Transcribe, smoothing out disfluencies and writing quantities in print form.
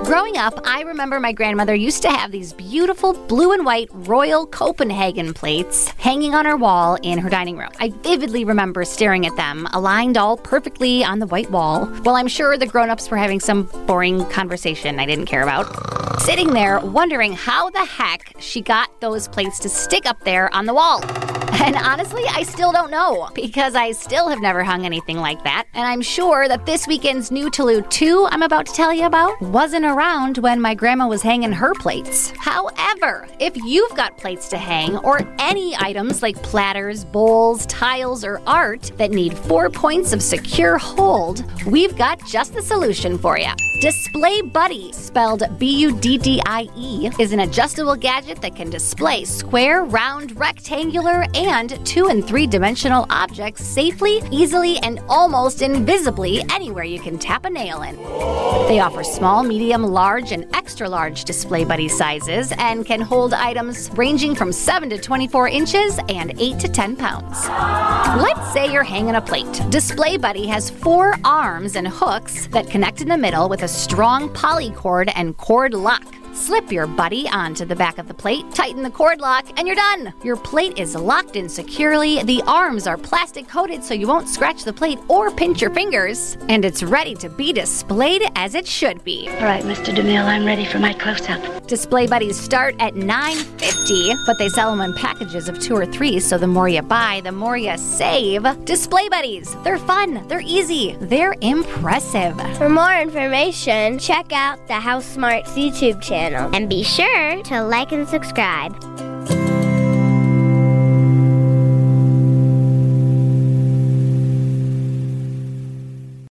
Growing up, I remember my grandmother used to have these beautiful blue and white Royal Copenhagen plates hanging on her wall in her dining room. I vividly remember staring at them, aligned all perfectly on the white wall, while I'm sure the grown-ups were having some boring conversation I didn't care about. Sitting there wondering how the heck she got those plates to stick up there on the wall. And honestly, I still don't know, because I still have never hung anything like that. And I'm sure that this weekend's new Toulouse 2 I'm about to tell you about wasn't around when my grandma was hanging her plates. However, if you've got plates to hang, or any items like platters, bowls, tiles, or art that need 4 points of secure hold, we've got just the solution for you. Display Buddy, spelled B-U-D-D-I-E, is an adjustable gadget that can display square, round, rectangular, and 2- and 3-dimensional objects safely, easily, and almost invisibly anywhere you can tap a nail in. They offer small, medium, large, and extra large Display Buddy sizes and can hold items ranging from 7 to 24 inches and 8 to 10 pounds. Let's say you're hanging a plate. Display Buddy has 4 arms and hooks that connect in the middle with a strong poly cord and cord lock. Slip your buddy onto the back of the plate, tighten the cord lock, and you're done. Your plate is locked in securely, the arms are plastic coated so you won't scratch the plate or pinch your fingers, and it's ready to be displayed as it should be. All right, Mr. DeMille, I'm ready for my close-up. Display Buddies start at $9.50, but they sell them in packages of 2 or 3, so the more you buy, the more you save. Display Buddies, they're fun, they're easy, they're impressive. For more information, check out the House Smarts YouTube channel. And be sure to like and subscribe.